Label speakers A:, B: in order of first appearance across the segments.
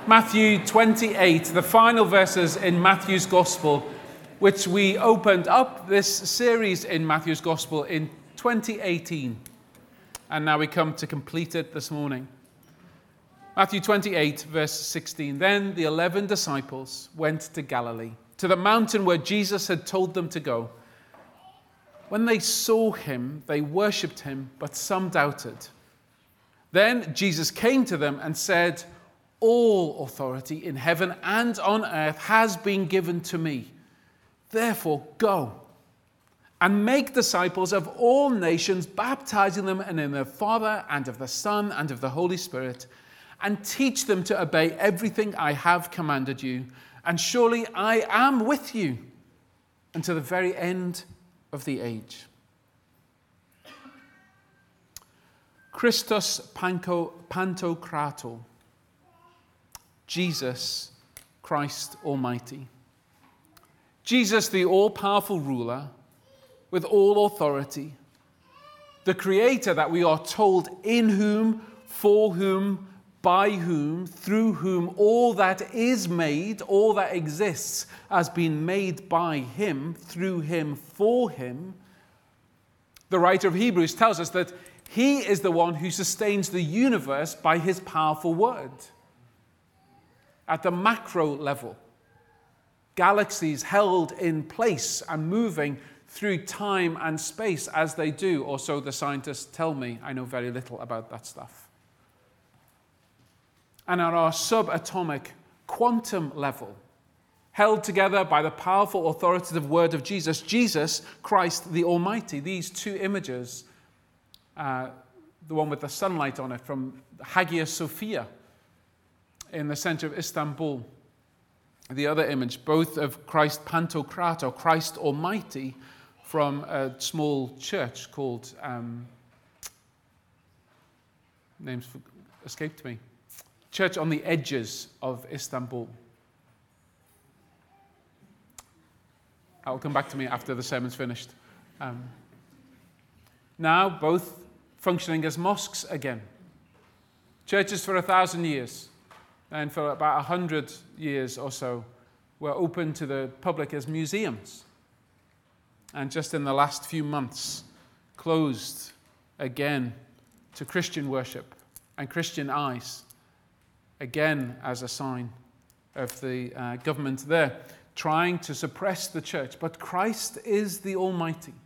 A: Matthew 28, the final verses in Matthew's Gospel, which we opened up this series in Matthew's Gospel in 2018. And now we come to complete it this morning. Matthew 28, verse 16. Then the 11 disciples went to Galilee, to the mountain where Jesus had told them to go. When they saw him, they worshipped him, but some doubted. Then Jesus came to them and said, "All authority in heaven and on earth has been given to me. Therefore, go and make disciples of all nations, baptizing them in the name of the Father and of the Son and of the Holy Spirit, and teach them to obey everything I have commanded you. And surely I am with you until the very end of the age." Christos Pantokrator, Jesus, Christ Almighty. Jesus, the all-powerful ruler with all authority, the creator that we are told in whom, for whom, by whom, through whom all that is made, all that exists has been made by him, through him, for him. The writer of Hebrews tells us that he is the one who sustains the universe by his powerful word. At the macro level, galaxies held in place and moving through time and space as they do, or so the scientists tell me. I know very little about that stuff. And at our subatomic quantum level, held together by the powerful, authoritative word of Jesus, Jesus, Christ the Almighty. These two images, the one with the sunlight on it from Hagia Sophia in the center of Istanbul. The other image, both of Christ Pantokrator, Christ Almighty, from a small church called, names escaped me, church on the edges of Istanbul. That will come back to me after the sermon's finished. Now, both functioning as mosques again. Churches for 1,000 years. And for about 100 years or so, were open to the public as museums. And just in the last few months, closed again to Christian worship and Christian eyes, again as a sign of the government there, trying to suppress the church. But Christ is the Almighty.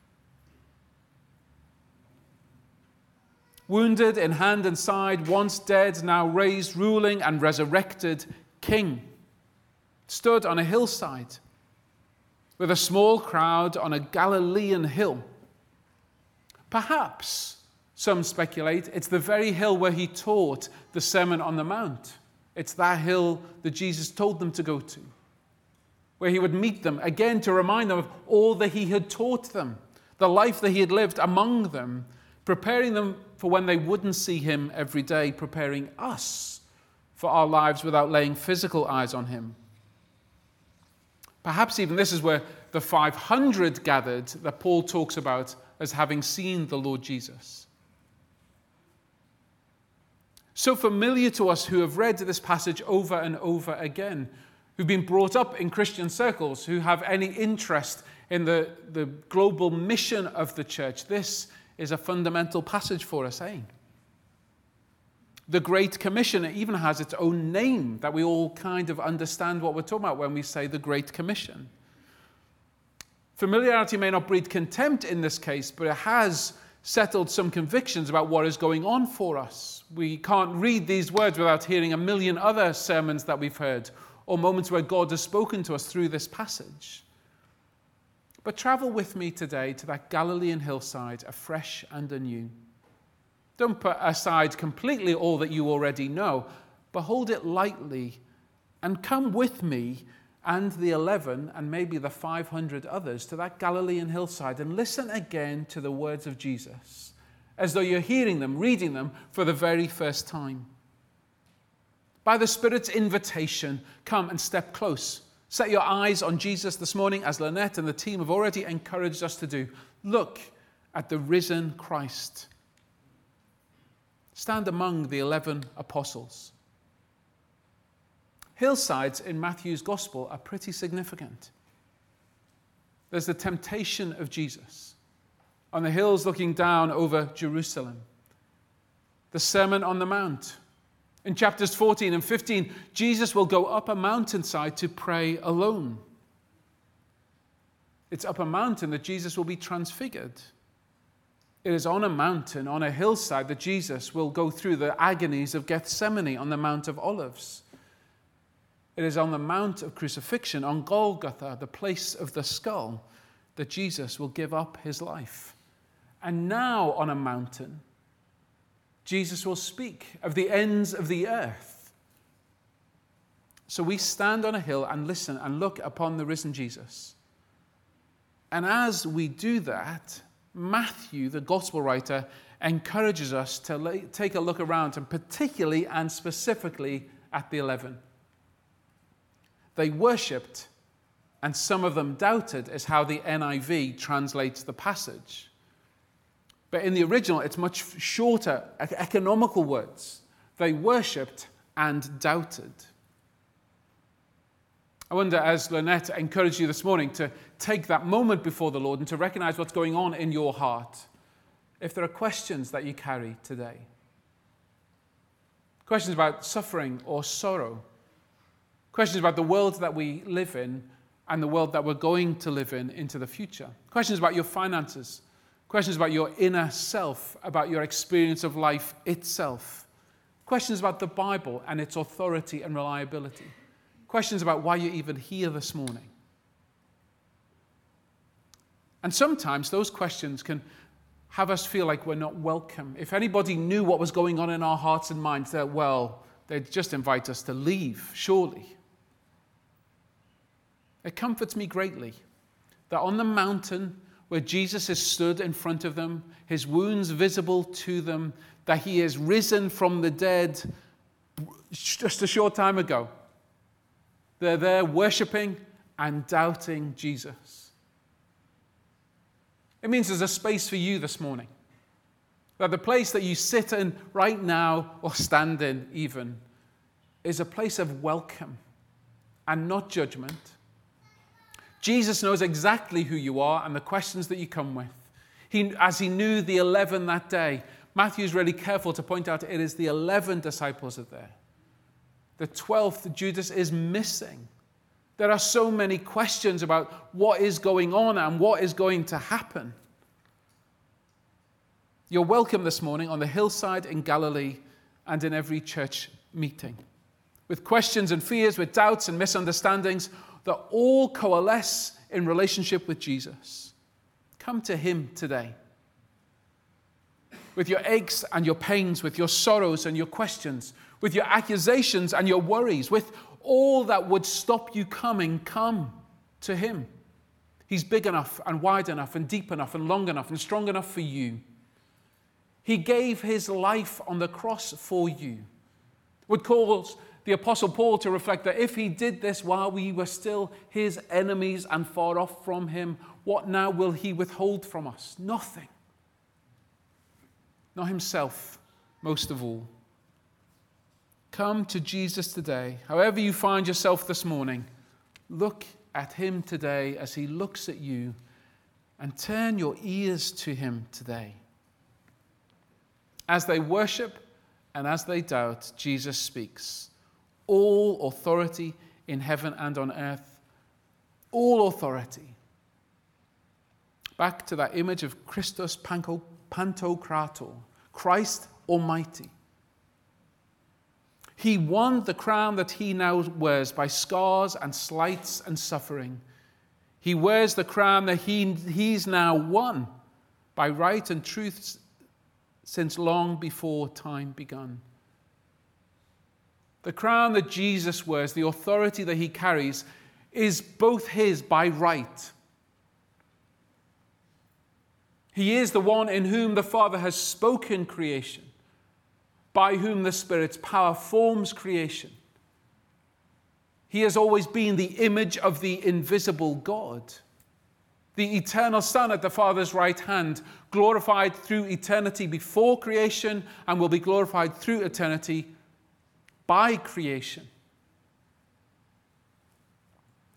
A: Wounded in hand and side, once dead, now raised, ruling and resurrected King, stood on a hillside with a small crowd on a Galilean hill. Perhaps, some speculate, it's the very hill where he taught the Sermon on the Mount. It's that hill that Jesus told them to go to, where he would meet them again to remind them of all that he had taught them, the life that he had lived among them, preparing them for when they wouldn't see him every day, preparing us for our lives without laying physical eyes on him. Perhaps even this is where the 500 gathered that Paul talks about as having seen the Lord Jesus. So familiar to us who have read this passage over and over again, who've been brought up in Christian circles, who have any interest in the global mission of the church. This is a fundamental passage for us, eh? The Great Commission, it even has its own name that we all kind of understand what we're talking about when we say the Great Commission. Familiarity may not breed contempt in this case, but it has settled some convictions about what is going on for us. We can't read these words without hearing a million other sermons that we've heard, or moments where God has spoken to us through this passage. But travel with me today to that Galilean hillside, afresh and anew. Don't put aside completely all that you already know, but hold it lightly and come with me and the 11 and maybe the 500 others to that Galilean hillside and listen again to the words of Jesus, as though you're hearing them, reading them for the very first time. By the Spirit's invitation, come and step close. Set your eyes on Jesus this morning, as Lynette and the team have already encouraged us to do. Look at the risen Christ. Stand among the 11 apostles. Hillsides in Matthew's gospel are pretty significant. There's the temptation of Jesus on the hills looking down over Jerusalem. The Sermon on the Mount. In chapters 14 and 15, Jesus will go up a mountainside to pray alone. It's up a mountain that Jesus will be transfigured. It is on a mountain, on a hillside, that Jesus will go through the agonies of Gethsemane on the Mount of Olives. It is on the Mount of Crucifixion, on Golgotha, the place of the skull, that Jesus will give up his life. And now on a mountain, Jesus will speak of the ends of the earth. So we stand on a hill and listen and look upon the risen Jesus. And as we do that, Matthew, the gospel writer, encourages us to take a look around, and particularly and specifically at the 11. They worshipped, and some of them doubted, is how the NIV translates the passage. But in the original, it's much shorter, economical words. They worshipped and doubted. I wonder, as Lynette encouraged you this morning to take that moment before the Lord and to recognize what's going on in your heart, if there are questions that you carry today. Questions about suffering or sorrow. Questions about the world that we live in and the world that we're going to live in into the future. Questions about your finances. Questions about your inner self, about your experience of life itself. Questions about the Bible and its authority and reliability. Questions about why you're even here this morning. And sometimes those questions can have us feel like we're not welcome. If anybody knew what was going on in our hearts and minds, they'd just invite us to leave, surely. It comforts me greatly that on the mountain where Jesus is stood in front of them, his wounds visible to them, that he is risen from the dead just a short time ago. They're there worshiping and doubting Jesus. It means there's a space for you this morning. That the place that you sit in right now, or stand in even, is a place of welcome and not judgment. Jesus knows exactly who you are and the questions that you come with. As he knew the 11 that day, Matthew's really careful to point out it is the 11 disciples are there. The 12th, Judas, is missing. There are so many questions about what is going on and what is going to happen. You're welcome this morning on the hillside in Galilee and in every church meeting. With questions and fears, with doubts and misunderstandings that all coalesce in relationship with Jesus. Come to him today. With your aches and your pains, with your sorrows and your questions, with your accusations and your worries, with all that would stop you coming, come to him. He's big enough and wide enough and deep enough and long enough and strong enough for you. He gave his life on the cross for you. Would cause the Apostle Paul to reflect that if he did this while we were still his enemies and far off from him, what now will he withhold from us? Nothing. Not himself, most of all. Come to Jesus today. However you find yourself this morning, look at him today as he looks at you, and turn your ears to him today. As they worship and as they doubt, Jesus speaks. All authority in heaven and on earth. All authority. Back to that image of Christos Pantokrator, Christ Almighty. He won the crown that he now wears by scars and slights and suffering. He wears the crown that he's now won by right and truth since long before time begun. The crown that Jesus wears, the authority that he carries, is both his by right. He is the one in whom the Father has spoken creation, by whom the Spirit's power forms creation. He has always been the image of the invisible God, the eternal Son at the Father's right hand, glorified through eternity before creation and will be glorified through eternity by creation.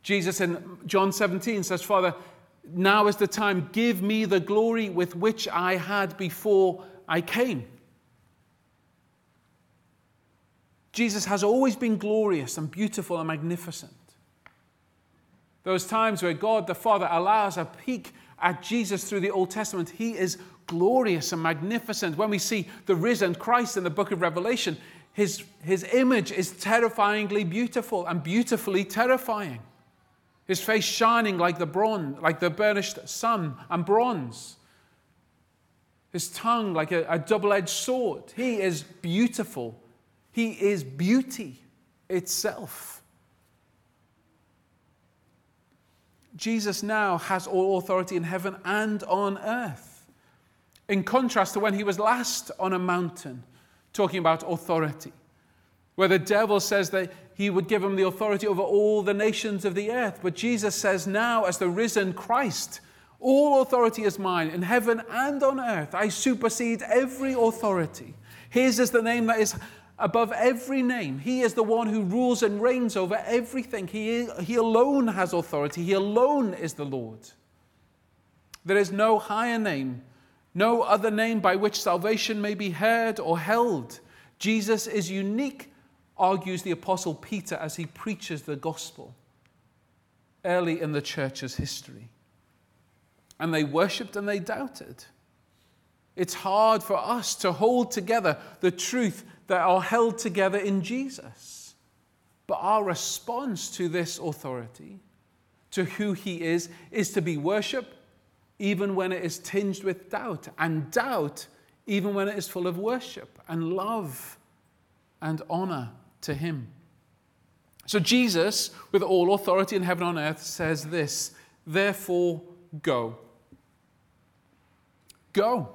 A: Jesus in John 17 says, Father, now is the time. Give me the glory with which I had before I came. Jesus has always been glorious and beautiful and magnificent. Those times where God the Father allows a peek at Jesus through the Old Testament, he is glorious and magnificent. When we see the risen Christ in the book of Revelation, his image is terrifyingly beautiful and beautifully terrifying. His face shining like the burnished sun and bronze. His tongue like a double-edged sword. He is beautiful. He is beauty itself. Jesus now has all authority in heaven and on earth. In contrast to when he was last on a mountain, talking about authority, where the devil says that he would give him the authority over all the nations of the earth. But Jesus says now, as the risen Christ, all authority is mine in heaven and on earth. I supersede every authority. His is the name that is above every name. He is the one who rules and reigns over everything. He alone has authority. He alone is the Lord. There is no higher name, no other name by which salvation may be heard or held. Jesus is unique, argues the Apostle Peter as he preaches the gospel early in the church's history. And they worshipped and they doubted. It's hard for us to hold together the truth that are held together in Jesus. But our response to this authority, to who he is to be worshipped, even when it is tinged with doubt, and doubt even when it is full of worship and love and honor to him. So Jesus, with all authority in heaven and on earth, says this, therefore go. Go.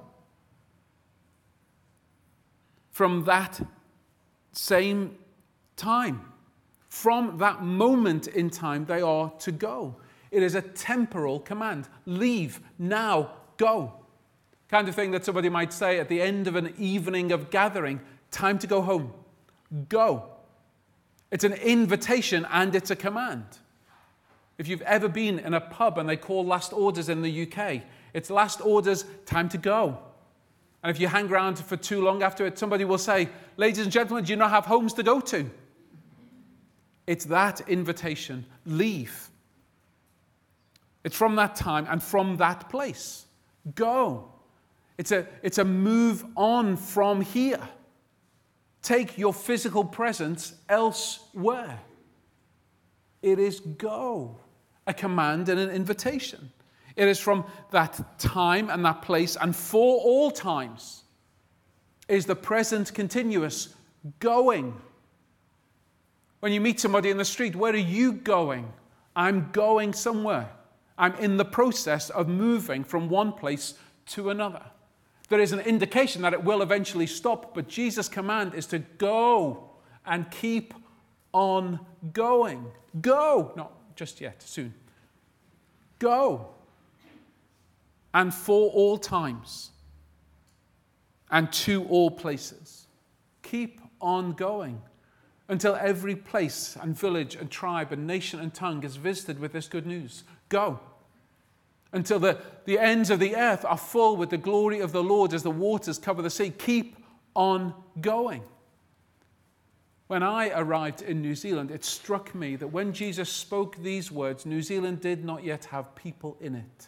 A: From that same time, from that moment in time, they are to go. It is a temporal command. Leave, now, go. Kind of thing that somebody might say at the end of an evening of gathering, time to go home. Go. It's an invitation and it's a command. If you've ever been in a pub and they call last orders in the UK, it's last orders, time to go. And if you hang around for too long after it, somebody will say, ladies and gentlemen, do you not have homes to go to? It's that invitation. Leave. It's from that time and from that place. Go. It's a move on from here. Take your physical presence elsewhere. It is go. A command and an invitation. It is from that time and that place and for all times is the present continuous going. When you meet somebody in the street, where are you going? I'm going somewhere. I'm in the process of moving from one place to another. There is an indication that it will eventually stop, but Jesus' command is to go and keep on going. Go. Not just yet, soon. Go. And for all times, and to all places. Keep on going until every place and village and tribe and nation and tongue is visited with this good news. Go. Until the ends of the earth are full with the glory of the Lord as the waters cover the sea. Keep on going. When I arrived in New Zealand, it struck me that when Jesus spoke these words, New Zealand did not yet have people in it.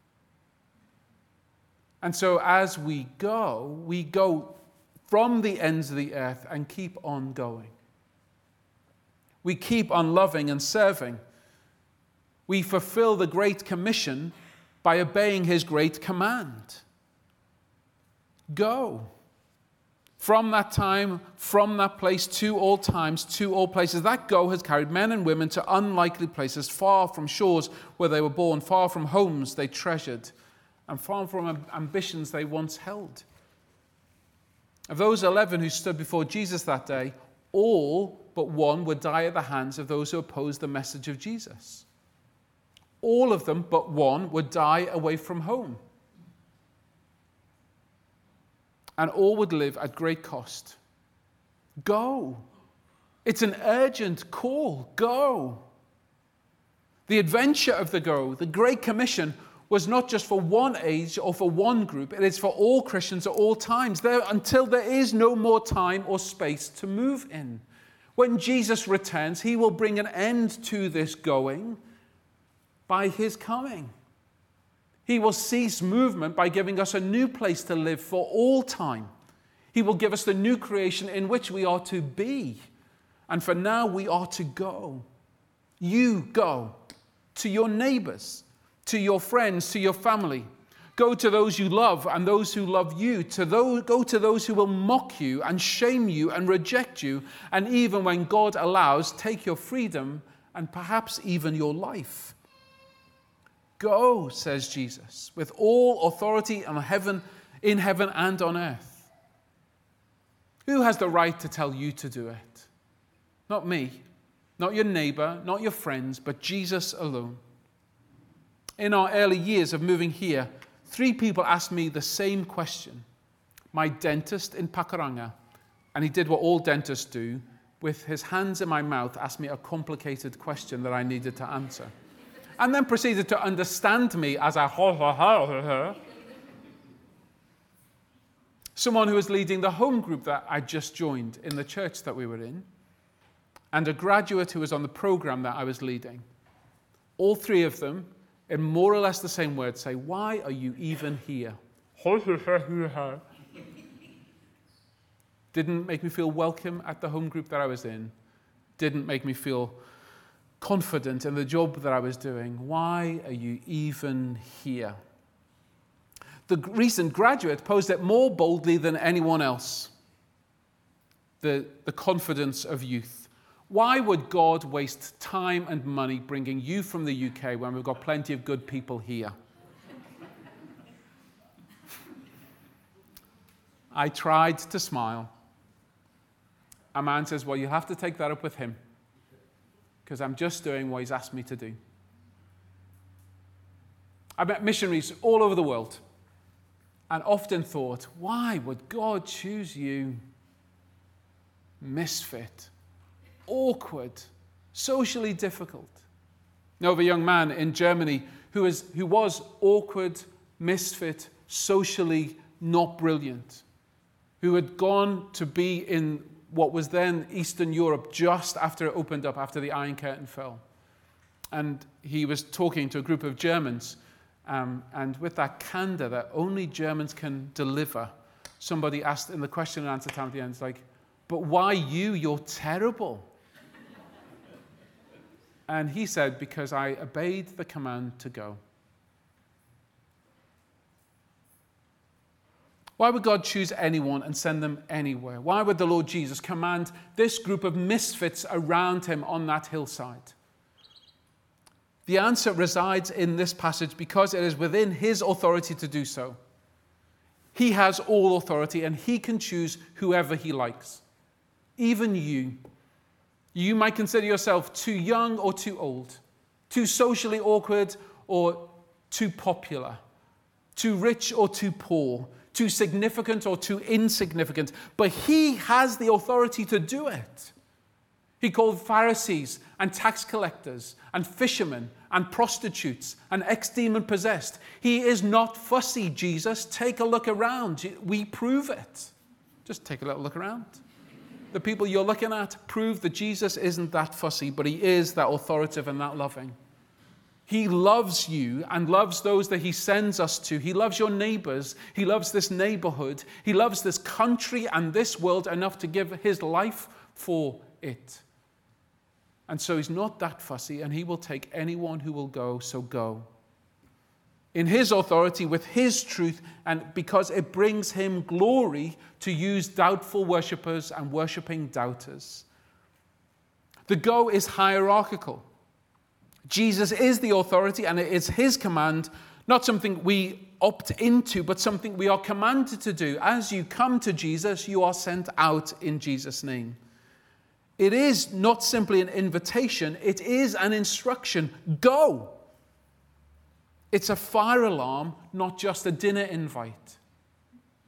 A: And so as we go from the ends of the earth and keep on going. We keep on loving and serving. We fulfill the Great Commission by obeying his great command. Go. From that time, from that place, to all times, to all places. That go has carried men and women to unlikely places, far from shores where they were born, far from homes they treasured, and far from ambitions they once held. Of those 11 who stood before Jesus that day, all but one would die at the hands of those who opposed the message of Jesus. All of them but one would die away from home. And all would live at great cost. Go. It's an urgent call. Go. The adventure of the Go, the Great Commission, was not just for one age or for one group. It is for all Christians at all times, until there is no more time or space to move in. When Jesus returns, he will bring an end to this going by his coming. He will cease movement by giving us a new place to live for all time. He will give us the new creation in which we are to be. And for now, we are to go. You go to your neighbors, to your friends, to your family. Go to those you love and those who love you. Go to those who will mock you and shame you and reject you. And even when God allows, take your freedom and perhaps even your life. Go, says Jesus, with all authority in heaven and on earth. Who has the right to tell you to do it? Not me, not your neighbor, not your friends, but Jesus alone. In our early years of moving here, 3 people asked me the same question. My dentist in Pakuranga, and he did what all dentists do, with his hands in my mouth, asked me a complicated question that I needed to answer. And then proceeded to understand me as I someone who was leading the home group that I just joined in the church that we were in, and a graduate who was on the program that I was leading. All 3 of them, in more or less the same words, say, why are you even here? Didn't make me feel welcome at the home group that I was in. Didn't make me feel confident in the job that I was doing. Why are you even here? The recent graduate posed it more boldly than anyone else. The confidence of youth. Why would God waste time and money bringing you from the UK when we've got plenty of good people here? I tried to smile. A man says, well, you have to take that up with him, because I'm just doing what he's asked me to do. I met missionaries all over the world and often thought, why would God choose you? Misfit, awkward, socially difficult. I know of a young man in Germany who was awkward, misfit, socially not brilliant, who had gone to be in what was then Eastern Europe just after it opened up, after the Iron Curtain fell. And he was talking to a group of Germans, and with that candor that only Germans can deliver, somebody asked in the question and answer time at the end, it's like, but why you? You're terrible. And he said, because I obeyed the command to go. Why would God choose anyone and send them anywhere? Why would the Lord Jesus command this group of misfits around him on that hillside? The answer resides in this passage because it is within his authority to do so. He has all authority and he can choose whoever he likes. Even you. You might consider yourself too young or too old, too socially awkward or too popular, too rich or too poor, too significant or too insignificant, but he has the authority to do it. He called Pharisees and tax collectors and fishermen and prostitutes and ex-demon possessed. He is not fussy, Jesus. Take a look around. We prove it. Just take a little look around. The people you're looking at prove that Jesus isn't that fussy, but he is that authoritative and that loving. He loves you and loves those that he sends us to. He loves your neighbors. He loves this neighborhood. He loves this country and this world enough to give his life for it. And so he's not that fussy, and he will take anyone who will go, so go. In his authority, with his truth, and because it brings him glory to use doubtful worshippers and worshipping doubters. The go is hierarchical. Jesus is the authority, and it is his command, not something we opt into, but something we are commanded to do. As you come to Jesus, you are sent out in Jesus' name. It is not simply an invitation, it is an instruction. Go! It's a fire alarm, not just a dinner invite.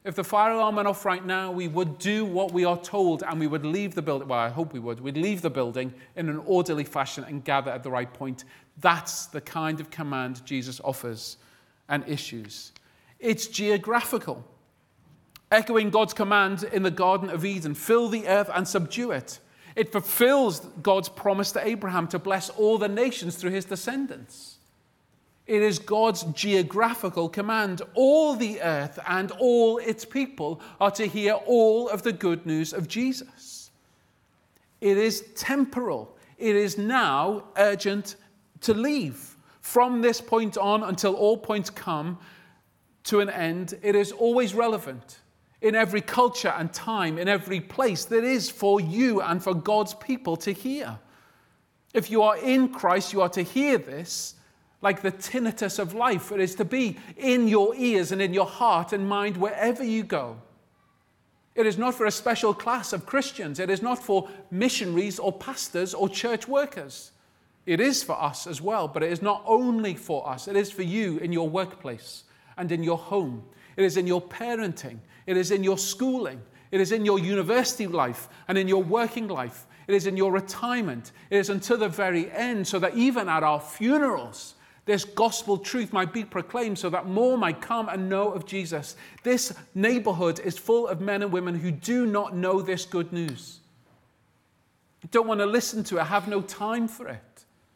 A: If the fire alarm went off right now, we would do what we are told and we would leave the building. Well, I hope we would. We'd leave the building in an orderly fashion and gather at the right point. That's the kind of command Jesus offers and issues. It's geographical, echoing God's command in the Garden of Eden, fill the earth and subdue it. It fulfills God's promise to Abraham to bless all the nations through his descendants. It is God's geographical command. All the earth and all its people are to hear all of the good news of Jesus. It is temporal. It is now urgent to leave. From this point on until all points come to an end, it is always relevant. In every culture and time, in every place, that is for you and for God's people to hear. If you are in Christ, you are to hear this like the tinnitus of life. It is to be in your ears and in your heart and mind wherever you go. It is not for a special class of Christians. It is not for missionaries or pastors or church workers. It is for us as well, but it is not only for us. It is for you in your workplace and in your home. It is in your parenting. It is in your schooling. It is in your university life and in your working life. It is in your retirement. It is until the very end, so that even at our funerals, this gospel truth might be proclaimed so that more might come and know of Jesus. This neighborhood is full of men and women who do not know this good news. Don't want to listen to it, have no time for it.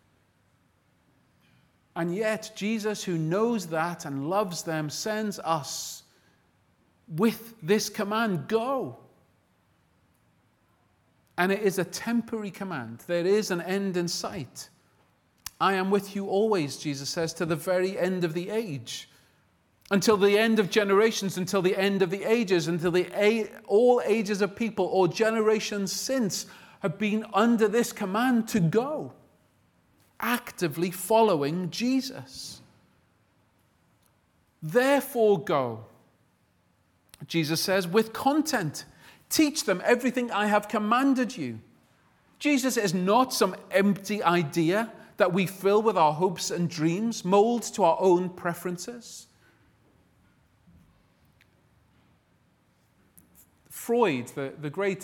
A: And yet, Jesus, who knows that and loves them, sends us with this command, go. And it is a temporary command. There is an end in sight. I am with you always, Jesus says, to the very end of the age. Until the end of generations, until the end of the ages, until all ages of people or generations since have been under this command to go. Actively following Jesus. Therefore go, Jesus says, with content. Teach them everything I have commanded you. Jesus is not some empty idea that we fill with our hopes and dreams, mold to our own preferences. Freud, the great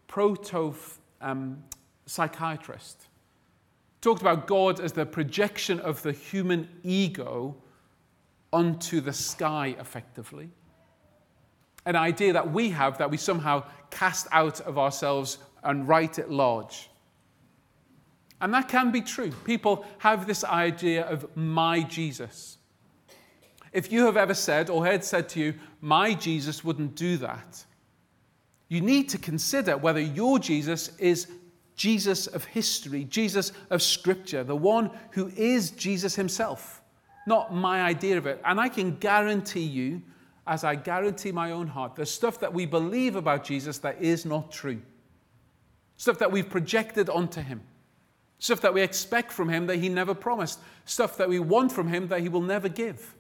A: proto-psychiatrist, talked about God as the projection of the human ego onto the sky, effectively. An idea that we have that we somehow cast out of ourselves and write it large. And that can be true. People have this idea of my Jesus. If you have ever said or heard said to you, my Jesus wouldn't do that, you need to consider whether your Jesus is Jesus of history, Jesus of Scripture, the one who is Jesus himself, not my idea of it. And I can guarantee you, as I guarantee my own heart, there's stuff that we believe about Jesus that is not true. Stuff that we've projected onto him. Stuff that we expect from him that he never promised. Stuff that we want from him that he will never give.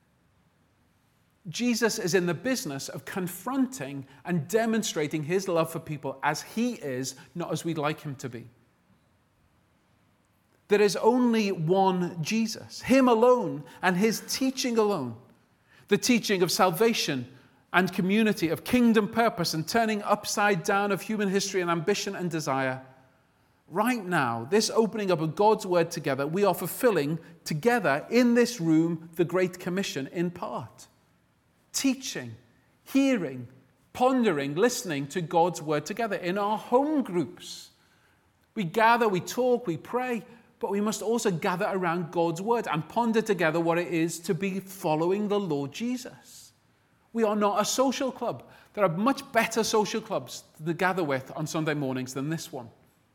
A: Jesus is in the business of confronting and demonstrating his love for people as he is, not as we'd like him to be. There is only one Jesus, him alone and his teaching alone. The teaching of salvation and community, of kingdom purpose and turning upside down of human history and ambition and desire. Right now, this opening up of God's word together, we are fulfilling together in this room the Great Commission in part. Teaching, hearing, pondering, listening to God's word together in our home groups. We gather, we talk, we pray, but we must also gather around God's word and ponder together what it is to be following the Lord Jesus. We are not a social club. There are much better social clubs to gather with on Sunday mornings than this one.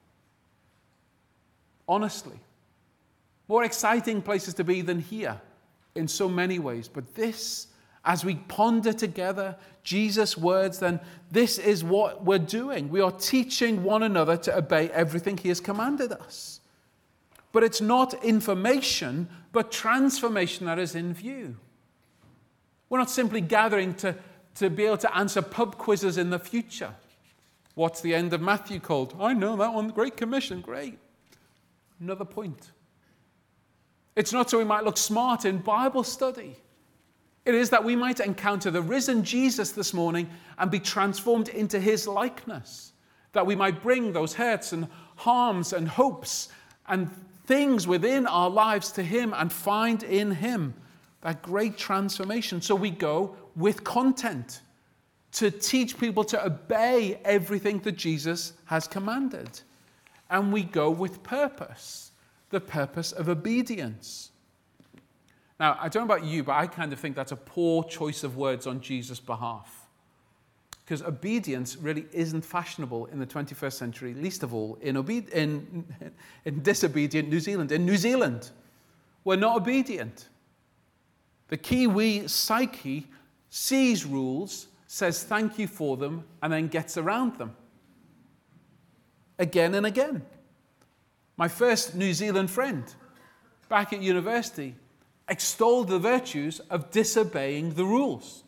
A: Honestly. More exciting places to be than here in so many ways. But this, as we ponder together Jesus' words, then this is what we're doing. We are teaching one another to obey everything he has commanded us. But it's not information, but transformation that is in view. We're not simply gathering to be able to answer pub quizzes in the future. What's the end of Matthew called? I know that one, Great Commission, great. Another point. It's not so we might look smart in Bible study. It is that we might encounter the risen Jesus this morning and be transformed into his likeness. That we might bring those hurts and harms and hopes and things within our lives to him and find in him that great transformation. So we go with content to teach people to obey everything that Jesus has commanded. And we go with purpose, the purpose of obedience. Now, I don't know about you, but I kind of think that's a poor choice of words on Jesus' behalf. Because obedience really isn't fashionable in the 21st century, least of all in disobedient New Zealand. In New Zealand, we're not obedient. The Kiwi psyche sees rules, says thank you for them, and then gets around them. Again and again. My first New Zealand friend, back at university, extolled the virtues of disobeying the rules,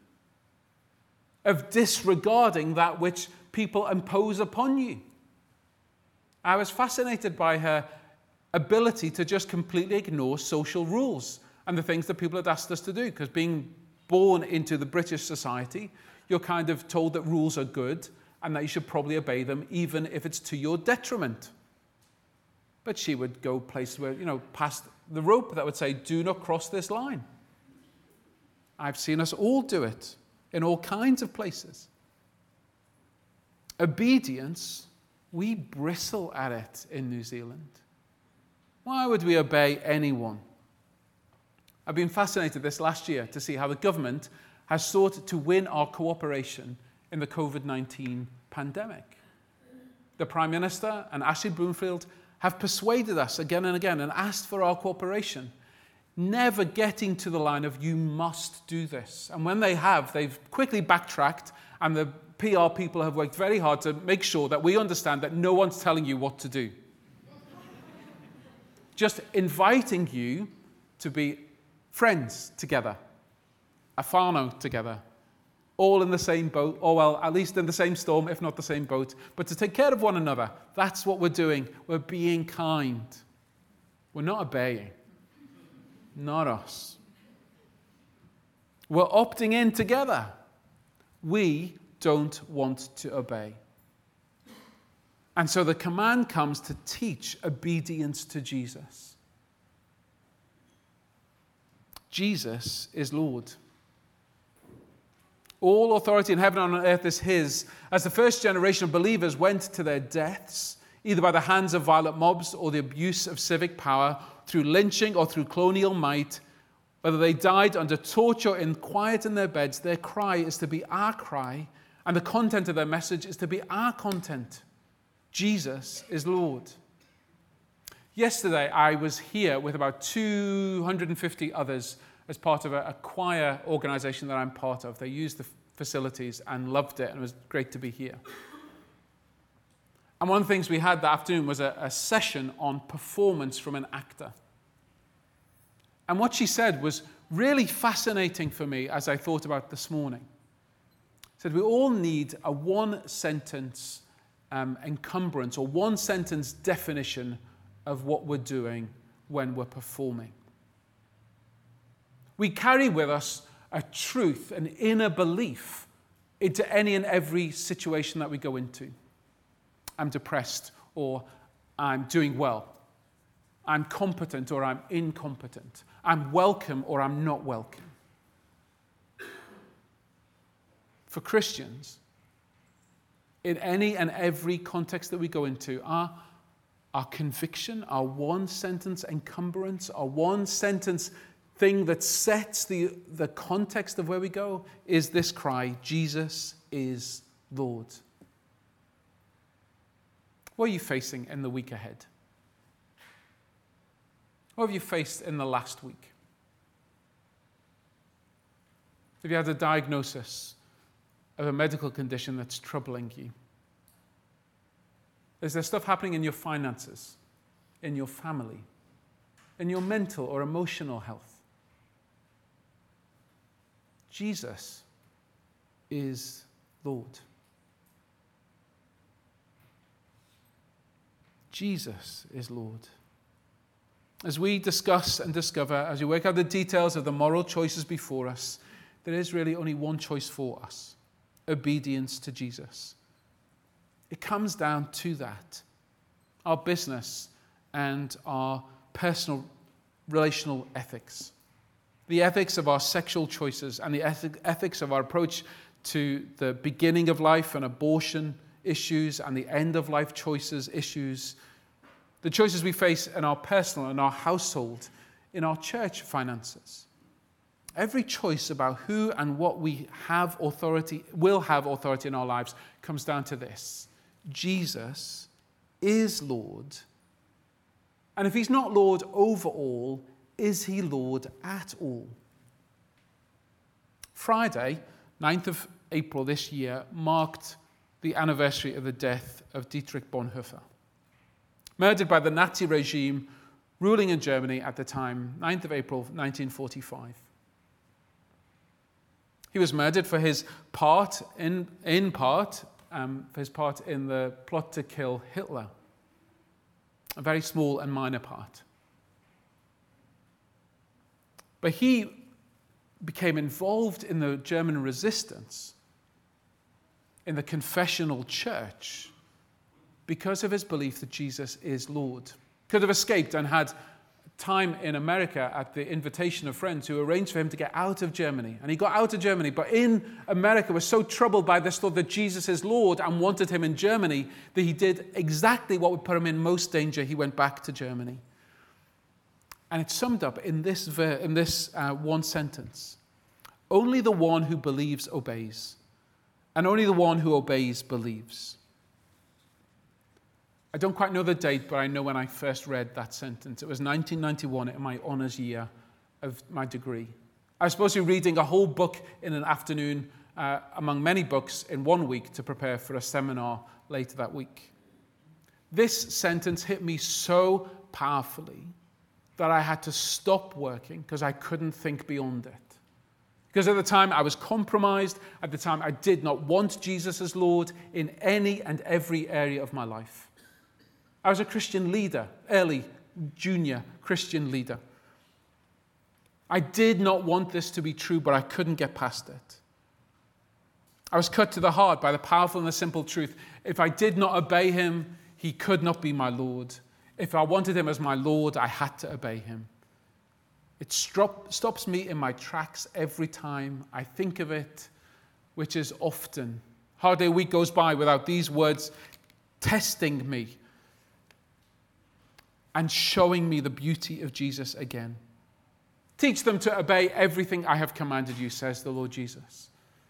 A: of disregarding that which people impose upon you. I was fascinated by her ability to just completely ignore social rules and the things that people had asked us to do, because being born into the British society, you're kind of told that rules are good and that you should probably obey them even if it's to your detriment. But she would go places where, past the rope that would say, do not cross this line. I've seen us all do it in all kinds of places. Obedience, we bristle at it in New Zealand. Why would we obey anyone? I've been fascinated this last year to see how the government has sought to win our cooperation in the COVID-19 pandemic. The Prime Minister and Ashley Bloomfield have persuaded us again and again and asked for our cooperation, never getting to the line of, you must do this. And when they have, they've quickly backtracked, and the PR people have worked very hard to make sure that we understand that no one's telling you what to do. Just inviting you to be friends together, a whānau together, all in the same boat, or well, at least in the same storm, if not the same boat, but to take care of one another. That's what we're doing. We're being kind. We're not obeying. Not us. We're opting in together. We don't want to obey. And so the command comes to teach obedience to Jesus. Jesus is Lord. All authority in heaven and on earth is his. As the first generation of believers went to their deaths, either by the hands of violent mobs or the abuse of civic power, through lynching or through colonial might, whether they died under torture or in quiet in their beds, their cry is to be our cry, and the content of their message is to be our content. Jesus is Lord. Yesterday, I was here with about 250 others as part of a choir organization that I'm part of. They used the facilities and loved it, and it was great to be here. And one of the things we had that afternoon was a session on performance from an actor. And what she said was really fascinating for me as I thought about this morning. She said we all need a one-sentence encumbrance or one-sentence definition of what we're doing when we're performing. We carry with us a truth, an inner belief into any and every situation that we go into. I'm depressed, or I'm doing well. I'm competent, or I'm incompetent. I'm welcome, or I'm not welcome. For Christians, in any and every context that we go into, our conviction, our one-sentence encumbrance, our one-sentence thing that sets the context of where we go is this cry, Jesus is Lord. What are you facing in the week ahead? What have you faced in the last week? Have you had a diagnosis of a medical condition that's troubling you? Is there stuff happening in your finances, in your family, in your mental or emotional health? Jesus is Lord. Jesus is Lord. as we discuss and discover, as we work out the details of the moral choices before us, there is really only one choice for us: obedience to Jesus. It comes down to that. Our business and our personal relational ethics. The ethics of our sexual choices and the ethics of our approach to the beginning of life and abortion issues and the end of life choices issues. The choices we face in our personal, in our household, in our church finances. Every choice about who and what we have authority, will have authority in our lives, comes down to this: Jesus is Lord. And if he's not Lord over all, is he Lord at all? Friday, 9th of April this year, marked the anniversary of the death of Dietrich Bonhoeffer, murdered by the Nazi regime ruling in Germany at the time, 9th of April 1945. He was murdered for his part, for his part in the plot to kill Hitler. A very small and minor part. But he became involved in the German resistance, in the confessional church, because of his belief that Jesus is Lord. Could have escaped and had time in America at the invitation of friends who arranged for him to get out of Germany. And he got out of Germany, but in America was so troubled by this thought that Jesus is Lord and wanted him in Germany that he did exactly what would put him in most danger. He went back to Germany. And it's summed up in this one sentence: only the one who believes obeys, and only the one who obeys believes. I don't quite know the date, but I know when I first read that sentence. It was 1991 in my honours year of my degree. I was supposed to be reading a whole book in an afternoon, among many books, in 1 week to prepare for a seminar later that week. This sentence hit me so powerfully that I had to stop working because I couldn't think beyond it. Because at the time I was compromised. At the time I did not want Jesus as Lord in any and every area of my life. I was a Christian leader, early junior Christian leader. I did not want this to be true, but I couldn't get past it. I was cut to the heart by the powerful and the simple truth: if I did not obey him, he could not be my Lord. If I wanted him as my Lord, I had to obey him. It stops me in my tracks every time I think of it, which is often. Hardly a week goes by without these words testing me and showing me the beauty of Jesus again. Teach them to obey everything I have commanded you, says the Lord Jesus.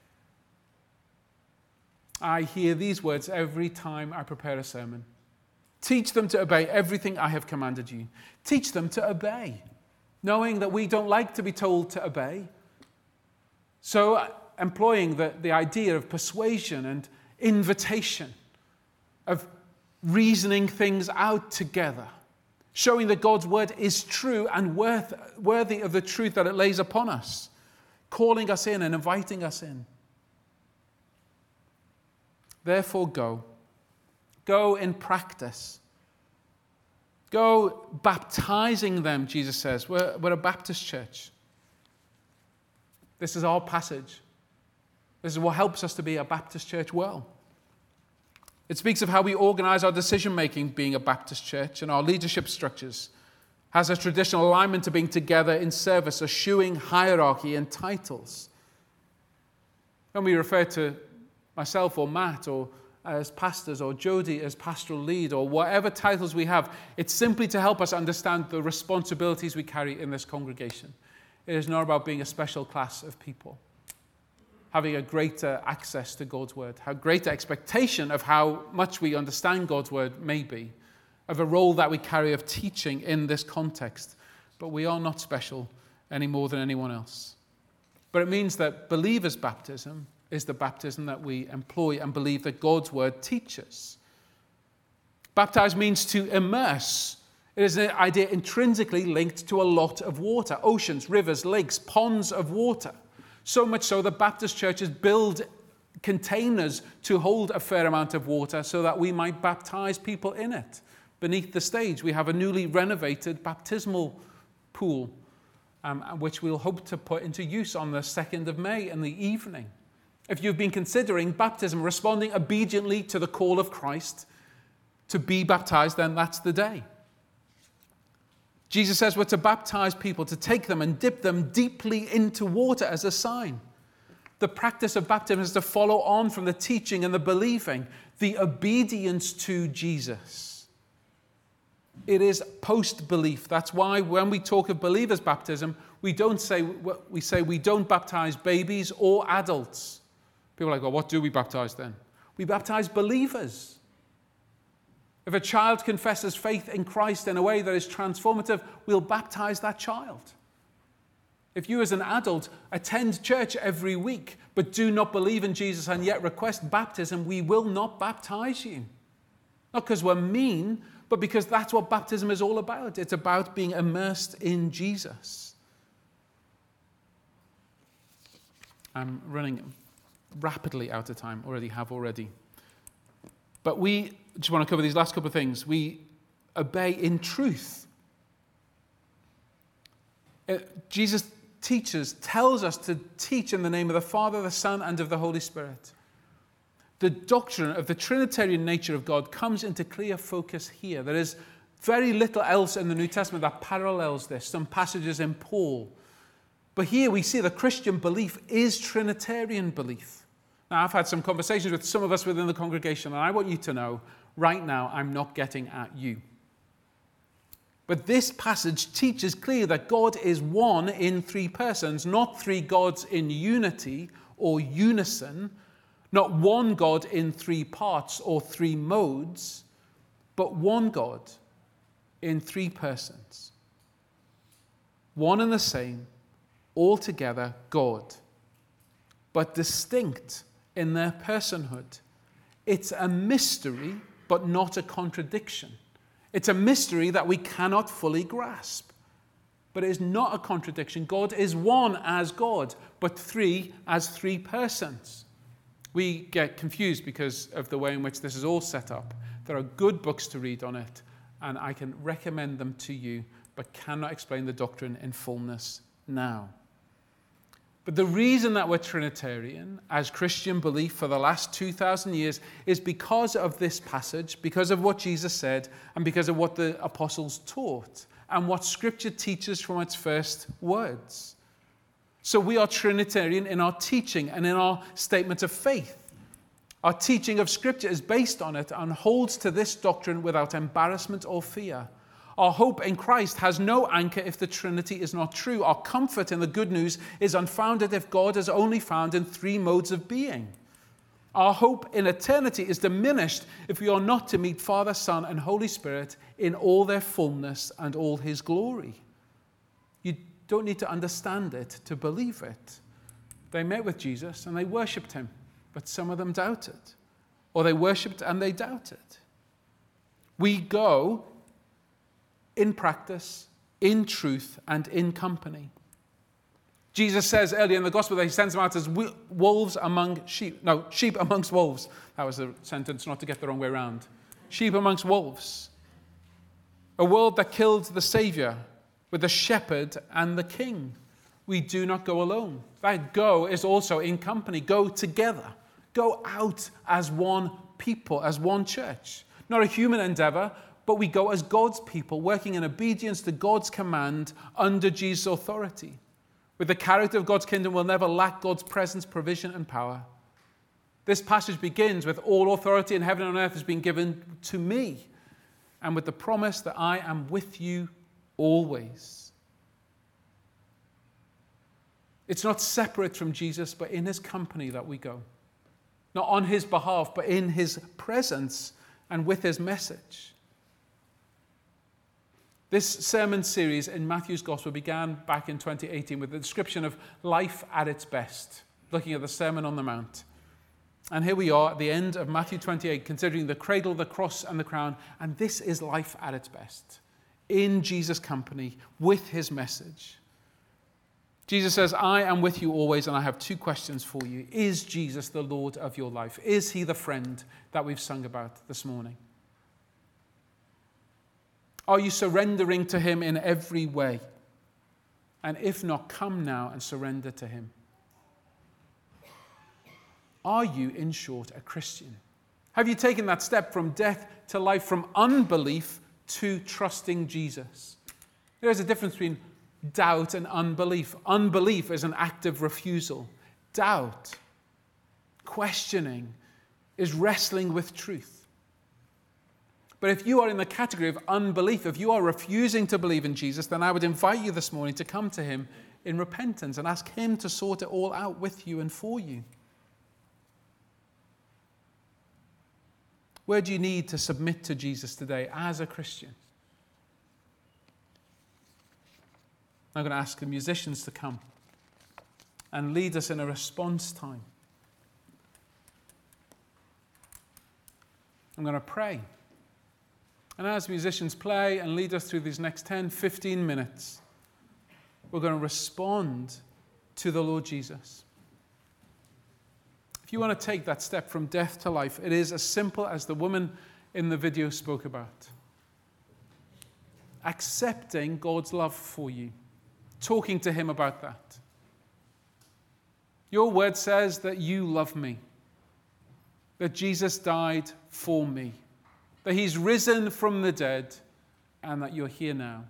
A: I hear these words every time I prepare a sermon. Teach them to obey everything I have commanded you. Teach them to obey, knowing that we don't like to be told to obey. So employing the idea of persuasion and invitation, of reasoning things out together, showing that God's word is true and worthy of the truth that it lays upon us, calling us in and inviting us in. Therefore, go. Go in practice. Go baptizing them, Jesus says. We're a Baptist church. This is our passage. This is what helps us to be a Baptist church well. It speaks of how we organize our decision-making being a Baptist church, and our leadership structures has a traditional alignment to being together in service, eschewing hierarchy and titles. When we refer to myself or Matt or as pastors or Jody as pastoral lead or whatever titles we have, it's simply to help us understand the responsibilities we carry in this congregation. It is not about being a special class of people, having a greater access to God's word, a greater expectation of how much we understand God's word may be, of a role that we carry of teaching in this context. But we are not special any more than anyone else. But it means that believers' baptism is the baptism that we employ and believe that God's word teaches. Baptize means to immerse. It is an idea intrinsically linked to a lot of water, oceans, rivers, lakes, ponds of water. So much so that Baptist churches build containers to hold a fair amount of water so that we might baptize people in it. beneath the stage, we have a newly renovated baptismal pool, which we'll hope to put into use on the 2nd of May in the evening. If you've been considering baptism, responding obediently to the call of Christ to be baptized, then that's the day. Jesus says we're to baptize people, to take them and dip them deeply into water as a sign. The practice of baptism is to follow on from the teaching and the believing, the obedience to Jesus. It is post-belief. That's why when we talk of believers' baptism, we say we don't baptize babies or adults. People are like, well, what do we baptize then? We baptize believers. If a child confesses faith in Christ in a way that is transformative, we'll baptize that child. If you as an adult attend church every week but do not believe in Jesus and yet request baptism, we will not baptize you. Not because we're mean, but because that's what baptism is all about. It's about being immersed in Jesus. I'm running rapidly out of time, already. But we just want to cover these last couple of things. We obey in truth. Jesus tells us to teach in the name of the Father, the Son, and of the Holy Spirit. The doctrine of the Trinitarian nature of God comes into clear focus here. There is very little else in the New Testament that parallels this. Some passages in Paul. But here we see the Christian belief is Trinitarian belief. Now, I've had some conversations with some of us within the congregation, and I want you to know, right now, I'm not getting at you. But this passage teaches clearly that God is one in three persons, not three gods in unity or unison, not one God in three parts or three modes, but one God in three persons. One and the same, altogether God, but distinct in their personhood. It's a mystery, but not a contradiction. It's a mystery that we cannot fully grasp. But it is not a contradiction. God is one as God, but three as three persons. We get confused because of the way in which this is all set up. There are good books to read on it, and I can recommend them to you, but cannot explain the doctrine in fullness now. But the reason that we're Trinitarian as Christian belief for the last 2,000 years is because of this passage, because of what Jesus said, and because of what the apostles taught, and what Scripture teaches from its first words. So we are Trinitarian in our teaching and in our statement of faith. Our teaching of Scripture is based on it and holds to this doctrine without embarrassment or fear. Our hope in Christ has no anchor if the Trinity is not true. Our comfort in the good news is unfounded if God is only found in three modes of being. Our hope in eternity is diminished if we are not to meet Father, Son, and Holy Spirit in all their fullness and all his glory. You don't need to understand it to believe it. They met with Jesus and they worshipped him, but some of them doubted. Or they worshipped and they doubted. We go in practice, in truth, and in company. Jesus says earlier in the gospel that he sends them out as wolves among sheep. No, sheep amongst wolves. That was the sentence, not to get the wrong way around. Sheep amongst wolves. A world that killed the Savior with the shepherd and the king. We do not go alone. That go is also in company. Go together. Go out as one people, as one church. Not a human endeavor, but we go as God's people, working in obedience to God's command under Jesus' authority. With the character of God's kingdom, we'll never lack God's presence, provision, and power. This passage begins with all authority in heaven and on earth has been given to me, and with the promise that I am with you always. It's not separate from Jesus, but in his company that we go. Not on his behalf, but in his presence and with his message. This sermon series in Matthew's Gospel began back in 2018 with a description of life at its best, looking at the Sermon on the Mount. And here we are at the end of Matthew 28, considering the cradle, the cross, and the crown. And this is life at its best, in Jesus' company, with his message. Jesus says, I am with you always, and I have two questions for you. Is Jesus the Lord of your life? Is he the friend that we've sung about this morning? Are you surrendering to him in every way? And if not, come now and surrender to him. Are you, in short, a Christian? Have you taken that step from death to life, from unbelief to trusting Jesus? There is a difference between doubt and unbelief. Unbelief is an active refusal. Doubt, questioning, is wrestling with truth. But if you are in the category of unbelief, if you are refusing to believe in Jesus, then I would invite you this morning to come to him in repentance and ask him to sort it all out with you and for you. Where do you need to submit to Jesus today as a Christian? I'm going to ask the musicians to come and lead us in a response time. I'm going to pray. And as musicians play and lead us through these next 10, 15 minutes, we're going to respond to the Lord Jesus. If you want to take that step from death to life, it is as simple as the woman in the video spoke about. Accepting God's love for you. Talking to him about that. Your word says that you love me. That Jesus died for me. That he's risen from the dead and that you're here now.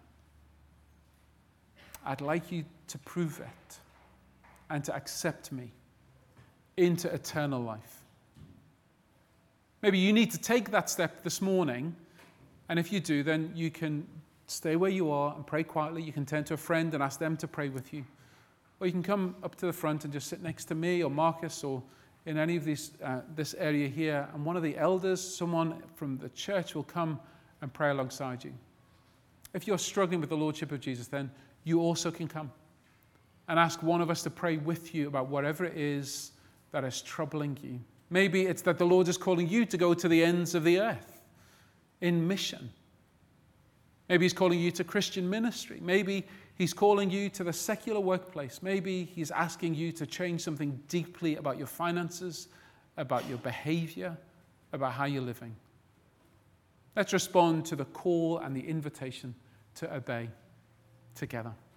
A: I'd like you to prove it and to accept me into eternal life. Maybe you need to take that step this morning, and if you do, then you can stay where you are and pray quietly. You can turn to a friend and ask them to pray with you. Or you can come up to the front and just sit next to me or Marcus or in any of these, this area here, and one of the elders, someone from the church, will come and pray alongside you. If you're struggling with the Lordship of Jesus, then you also can come and ask one of us to pray with you about whatever it is that is troubling you. Maybe it's that the Lord is calling you to go to the ends of the earth in mission. Maybe he's calling you to Christian ministry. Maybe he's calling you to the secular workplace. Maybe he's asking you to change something deeply about your finances, about your behavior, about how you're living. Let's respond to the call and the invitation to obey together.